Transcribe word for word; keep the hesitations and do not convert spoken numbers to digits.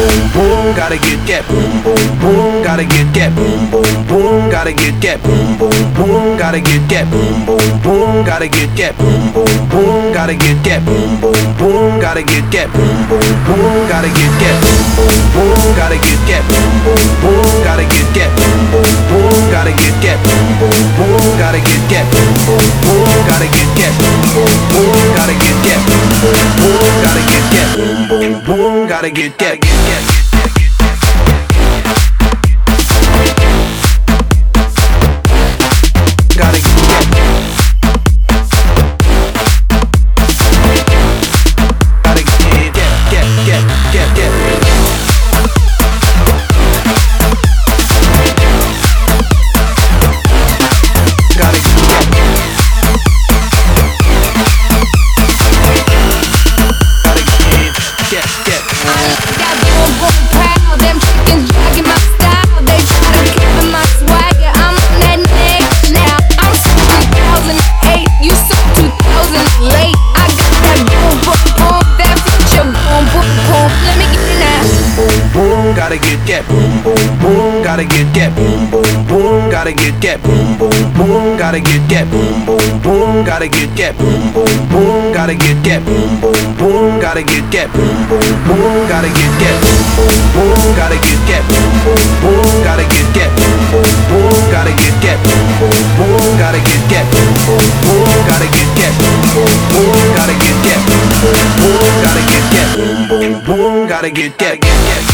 boom boom, gotta get that boom boom boom, gotta get that boom boom boom, gotta get that boom boom boom, gotta get that boom boom boom, gotta get that boom boom boom, gotta get that boom boom boom, gotta get that boom boom boom, gotta get that boom boom boom, gotta get that boom boom boom, gotta get that boom boom boom, gotta get that boom boom boom, gotta get that boom boom boom, gotta get that boom boom boom, gotta get that boom boom boom, gotta get that boom boom boom, gotta get that, get that. Gotta get that boom boom boom, gotta get that boom boom boom, gotta get that boom boom boom, gotta get that boom boom boom, gotta get that boom boom boom, gotta get that boom boom boom, gotta get that boom boom boom, gotta get that boom boom boom, gotta get that boom boom boom, gotta get that boom boom boom, gotta get that boom boom boom, gotta get that boom boom boom, gotta get that boom boom boom, gotta get that boom boom boom, gotta get that boom boom boom, gotta get that, get that.